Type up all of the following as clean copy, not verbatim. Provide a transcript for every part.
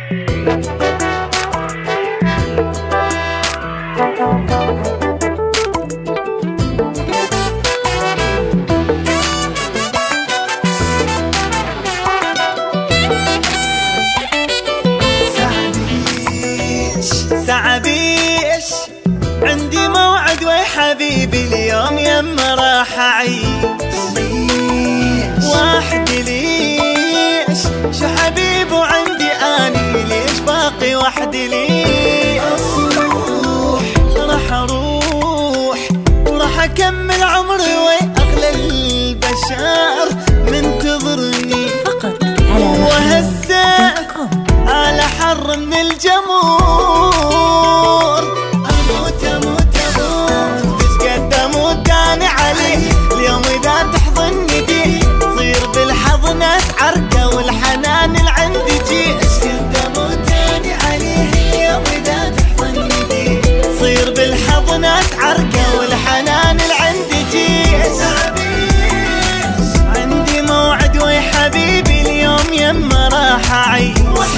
سعبيش عندي موعد ويا حبيبي اليوم يما راح أعيش وحدي ليش شو حبيبي وعندي أني ليش باقي وحدي ليش راح أروح وراح أكمل عمري ويا أغلى البشر منتظرني فقط وهسه على حر من الجمهور اموت اموت اموت تشقد اموت انا عليه اليوم اذا تحضني دي تصير بالحضنات عركه والحنان اللي عندي جي اشقد اموت انا عليه اليوم اذا تحضني دي تصير بالحضنات عركه والحنان اللي عندي جي عندي موعد ويا حبيبي اليوم يما راح اعيش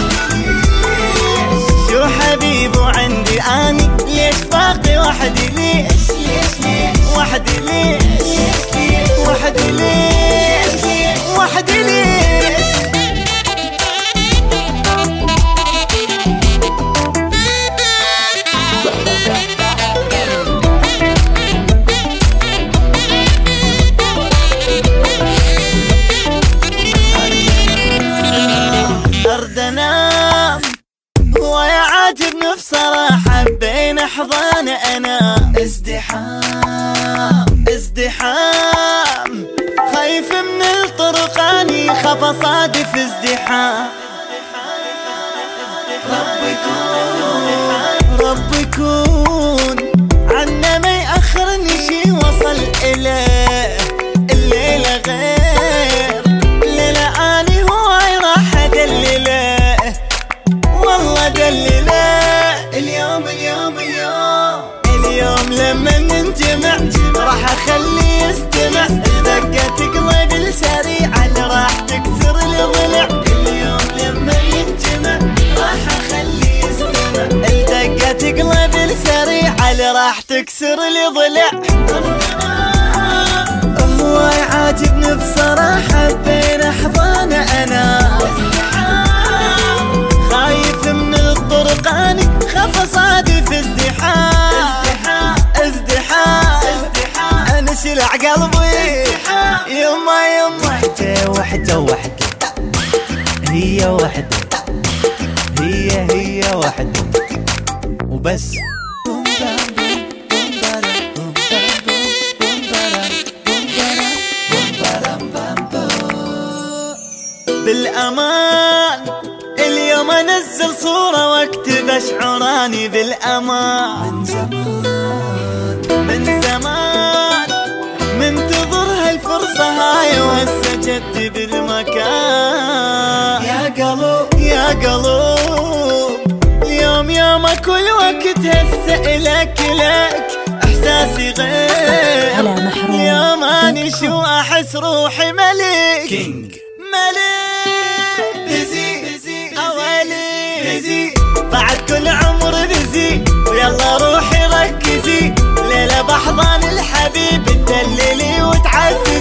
شو حبيبي وعندي اني ليش باقي وحدي ليش وحدي ليش وحدي ليش وحدي ليش ارد انام ويا عاجبني بصراحة بين احضان انا ازدحام ازدحام خايف من الطرقاني خاف اصادف ازدحام رب يكون عنا ما يأخرني شي وصل إليه الليلة غير الليلة اني هواي راح ادلله والله دلله اليوم اليوم اليوم اليوم لما ننجمع راح اخليه يستمع دقة قلبي السريعة اللي راح تكسر الضلع اليوم لما ننجمع راح اخليه يستمع دقة قلبي السريعة اللي راح تكسر الضلع هو عاجبني بصراحة بين احضان انا خايف من الطرقاني خاف اصادف ازدحام ازدحام انا شلع قلبي يما يما وحدة وحدة هي وحدة هي وحدة وبس بالامان اليوم انزل صورة واكتب اشعراني بالامان من زمان منتظر هالفرصة هاي وهسه جت بالمكان يا قلب يا قلب اليوم يومك والوقت هسه الك احساسي غير اليوم اني شو احس روحي ملك كينج ملك بزي اوالي بزي بعد كل عمر بزي ويلا روحي ركزي ليلة بحضان الحبيب تدللي وتعزي